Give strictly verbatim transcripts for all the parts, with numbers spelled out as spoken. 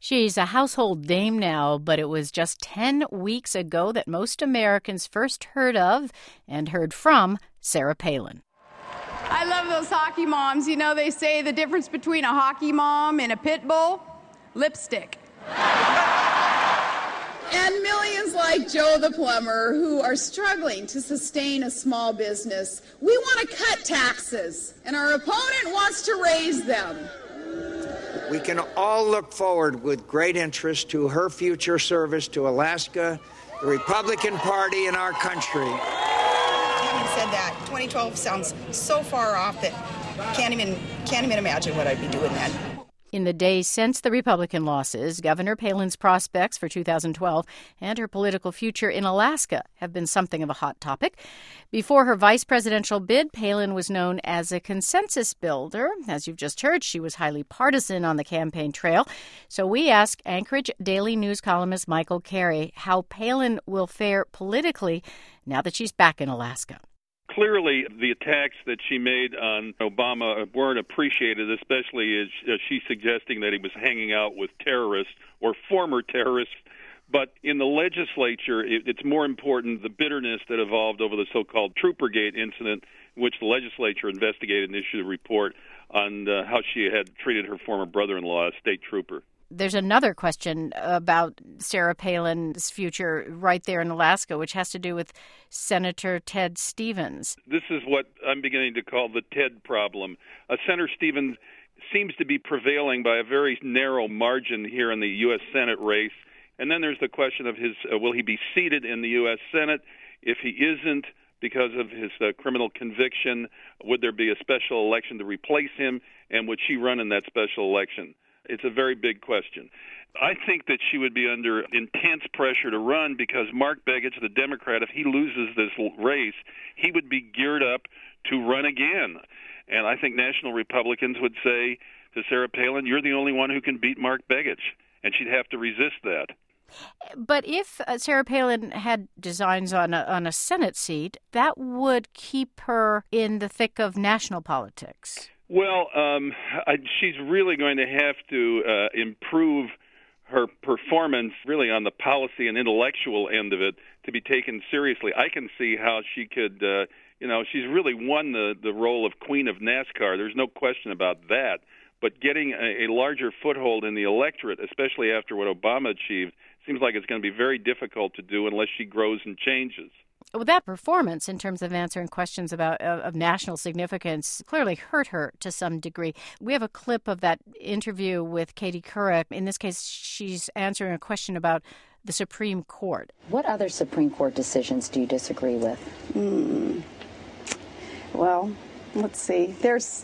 She's a household name now, but it was just ten weeks ago that most Americans first heard of and heard from Sarah Palin. I love those hockey moms. You know, they say the difference between a hockey mom and a pit bull? Lipstick. And millions like Joe the plumber who are struggling to sustain a small business. We want to cut taxes, and our opponent wants to raise them. We can all look forward with great interest to her future service to Alaska, the Republican Party, and our country. Having said that, twenty twelve sounds so far off that can't even can't even imagine what I'd be doing then. In the days since the Republican losses, Governor Palin's prospects for two thousand twelve and her political future in Alaska have been something of a hot topic. Before her vice presidential bid, Palin was known as a consensus builder. As you've just heard, she was highly partisan on the campaign trail. So we asked Anchorage Daily News columnist Michael Carey how Palin will fare politically now that she's back in Alaska. Clearly, the attacks that she made on Obama weren't appreciated, especially as she's suggesting that he was hanging out with terrorists or former terrorists. But in the legislature, it's more important the bitterness that evolved over the so-called Troopergate incident, in which the legislature investigated and issued a report on uh, how she had treated her former brother-in-law, a state trooper. There's another question about Sarah Palin's future right there in Alaska, which has to do with Senator Ted Stevens. This is what I'm beginning to call the Ted problem. Uh, Senator Stevens seems to be prevailing by a very narrow margin here in the U S Senate race. And then there's the question of his, uh, will he be seated in the U S Senate? If he isn't, because of his uh, criminal conviction, would there be a special election to replace him? And would she run in that special election? It's a very big question. I think that she would be under intense pressure to run because Mark Begich, the Democrat, if he loses this race, he would be geared up to run again. And I think national Republicans would say to Sarah Palin, you're the only one who can beat Mark Begich, and she'd have to resist that. But if uh, Sarah Palin had designs on a, on a Senate seat, that would keep her in the thick of national politics. Well, um, I, she's really going to have to uh, improve her performance really on the policy and intellectual end of it to be taken seriously. I can see how she could, uh, you know, she's really won the, the role of queen of NASCAR. There's no question about that. But getting a, a larger foothold in the electorate, especially after what Obama achieved, seems like it's going to be very difficult to do unless she grows and changes. Well, that performance in terms of answering questions about uh, of national significance clearly hurt her to some degree. We have a clip of that interview with Katie Couric. In this case, she's answering a question about the Supreme Court. What other Supreme Court decisions do you disagree with? Mm. Well, let's see. There's,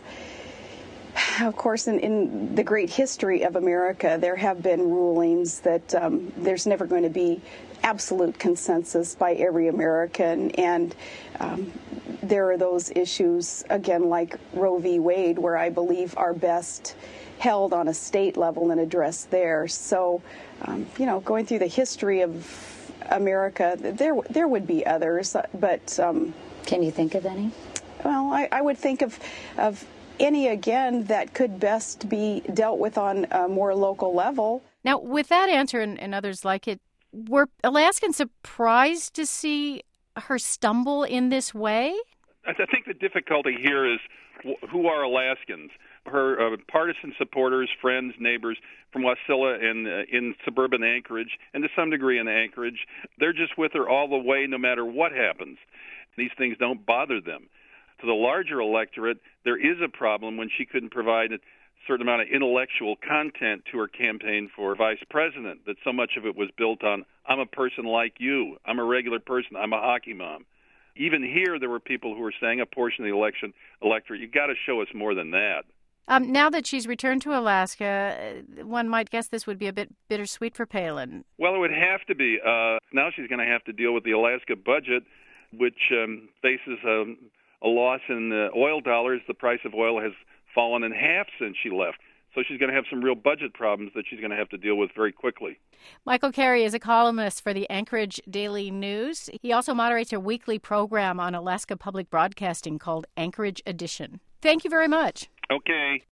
of course, in, in the great history of America, there have been rulings that um, there's never going to be absolute consensus by every American, and um, there are those issues, again, like Roe v. Wade, where I believe are best held on a state level and addressed there. So, um, you know, going through the history of America, there there would be others, but... Um, Can you think of any? Well, I, I would think of of any, again, that could best be dealt with on a more local level. Now, with that answer and, and others like it, were Alaskans surprised to see her stumble in this way? I think the difficulty here is who are Alaskans? Her uh, partisan supporters, friends, neighbors from Wasilla and uh, in suburban Anchorage, and to some degree in Anchorage, they're just with her all the way no matter what happens. These things don't bother them. To the larger electorate, there is a problem when she couldn't provide a certain amount of intellectual content to her campaign for vice president, that so much of it was built on, I'm a person like you, I'm a regular person, I'm a hockey mom. Even here, there were people who were saying, a portion of the election electorate, you've got to show us more than that. Um, now that she's returned to Alaska, one might guess this would be a bit bittersweet for Palin. Well, it would have to be. Uh, now she's going to have to deal with the Alaska budget, which um, faces a, a loss in uh, oil dollars. The price of oil has fallen in half since she left. So she's going to have some real budget problems that she's going to have to deal with very quickly. Michael Carey is a columnist for the Anchorage Daily News. He also moderates a weekly program on Alaska Public Broadcasting called Anchorage Edition. Thank you very much. Okay.